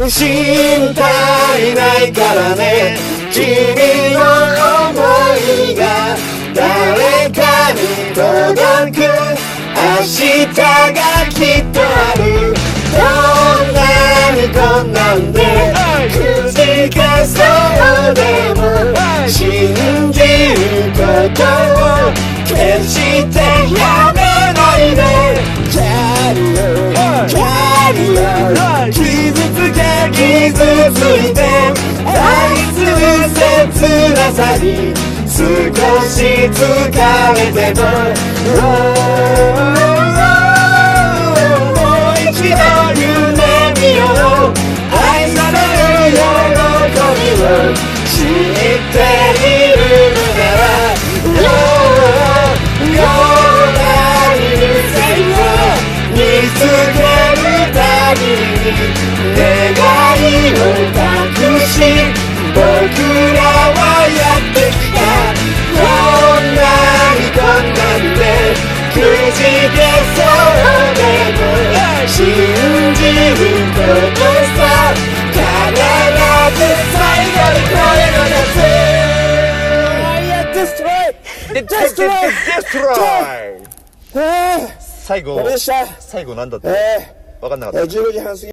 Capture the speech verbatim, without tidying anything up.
心配ないからね、君の想いが誰かに届く明日がきっとある。どんなに困難でくじけそうでも信じることを決してやめないで。キャリアキャリア傷つけ傷ついて愛する切なさに少し疲れてももう一度夢見よう。愛される喜びを知っているのならような人生を見つけるたびに願いを託し僕らはやってきた。こんなに困難でくじけそうでも信じることさ必ず最後に声を出す。 デストロイデストロイ最後最後なんだって分かんなかった。 じゅうごじはん過ぎ